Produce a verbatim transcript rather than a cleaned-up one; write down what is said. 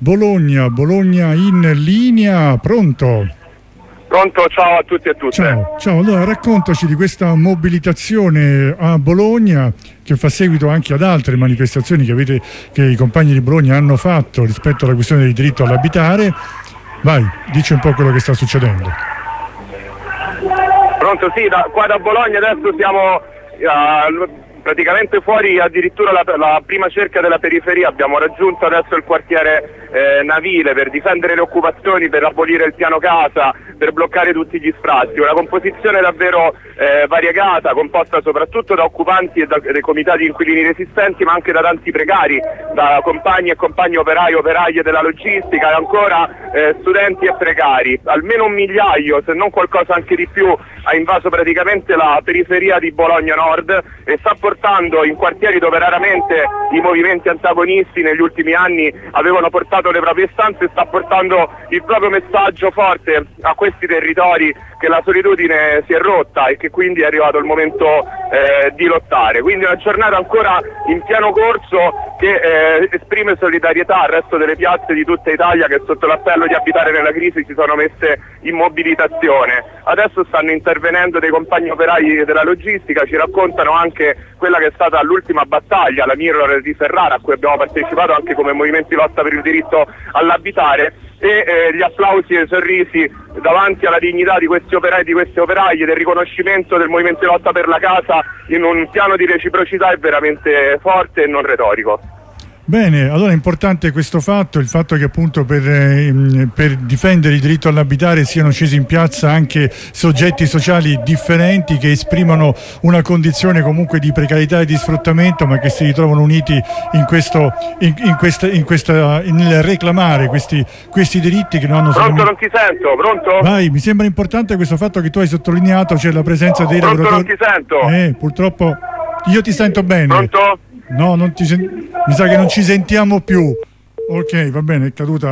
Bologna, Bologna in linea, pronto? Pronto, ciao a tutti e tutte. Ciao, ciao, allora raccontaci di questa mobilitazione a Bologna che fa seguito anche ad altre manifestazioni che, avete, che i compagni di Bologna hanno fatto rispetto alla questione del diritto all'abitare. Vai, dici un po' quello che sta succedendo. Pronto, sì, da, qua da Bologna adesso siamo uh, praticamente fuori addirittura la, la prima cerchia della periferia, abbiamo raggiunto adesso il quartiere eh, Navile per difendere le occupazioni, per abolire il piano casa, per bloccare tutti gli sfratti, una composizione davvero eh, variegata, composta soprattutto da occupanti e da, dai comitati inquilini resistenti, ma anche da tanti precari, da compagni e compagni operai, operaie della logistica e ancora eh, studenti e precari. Almeno un migliaio, se non qualcosa anche di più, ha invaso praticamente la periferia di Bologna Nord e sta portando in quartieri dove raramente i movimenti antagonisti negli ultimi anni avevano portato le proprie istanze, sta portando il proprio messaggio forte a questi territori che la solitudine si è rotta e che quindi è arrivato il momento eh, di lottare. Quindi una giornata ancora in pieno corso che eh, esprime solidarietà al resto delle piazze di tutta Italia che sotto l'appello di abitare nella crisi si sono messe in mobilitazione. Adesso stanno intervenendo dei compagni operai della logistica, ci raccontano anche quella che è stata l'ultima battaglia, la Mirror di Ferrara, a cui abbiamo partecipato anche come movimento di lotta per il diritto all'abitare, e eh, gli applausi e i sorrisi davanti alla dignità di questi operai e di queste operaie, del riconoscimento del movimento di lotta per la casa in un piano di reciprocità è veramente forte e non retorico. Bene, allora è importante questo fatto, il fatto che appunto per, eh, per difendere il diritto all'abitare siano scesi in piazza anche soggetti sociali differenti che esprimono una condizione comunque di precarietà e di sfruttamento, ma che si ritrovano uniti in questo, in, in questa, in questa, nel reclamare questi, questi diritti che non hanno... Pronto, solamente... non ti sento, pronto? Vai, mi sembra importante questo fatto che tu hai sottolineato, cioè la presenza dei pronto, lavoratori... non ti sento. Eh, purtroppo io ti sento bene. Pronto? No, non ti sen... mi sa che non ci sentiamo più. Ok, va bene, è caduta.